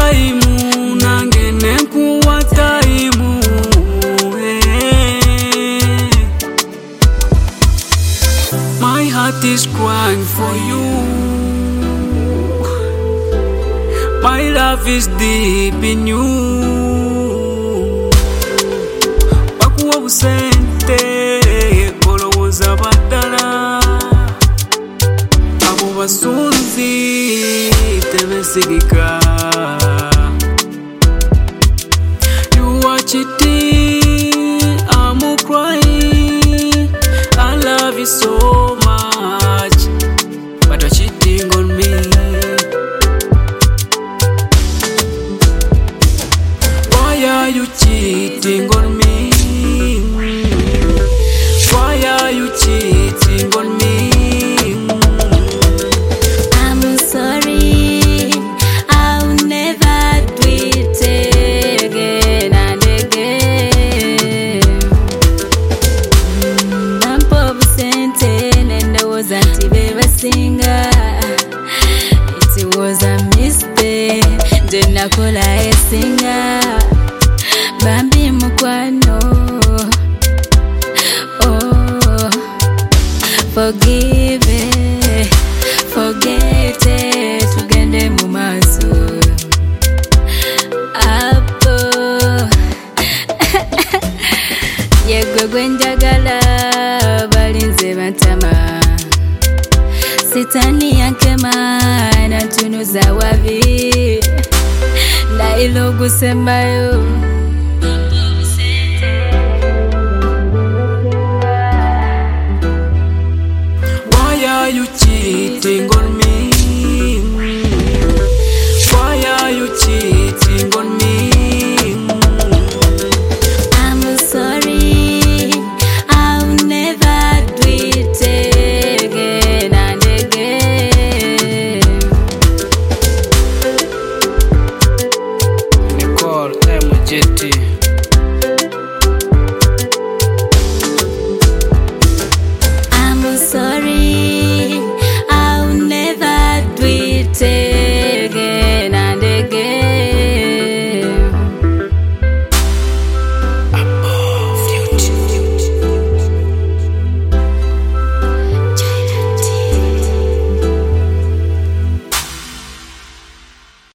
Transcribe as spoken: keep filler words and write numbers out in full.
time nange nekuwa time hey. My heart is crying for you. My love is deep in you. Bakuwa busente bolowooza baddala abo basunzi tebesigika. You are cheating, I'm crying. I love you so much, but you're cheating on me. Why are you cheating on me? Why are you cheating on me? I'm sorry, I'll never do it again and again. Nampo busente nendowoza nti bebasinga. It was a mistake, nje nakola esinga. Bambi mukwano, oh, forgive it, forget it, tugende mu maaso. Apo yegwe gwe njagala balinze bantama. Sitani yankema nantunuza wabi ndayilo gusembayo. Why are you cheating on me? Why are you cheating on me? I'm sorry, I'll never do it again and again. Nicole M J T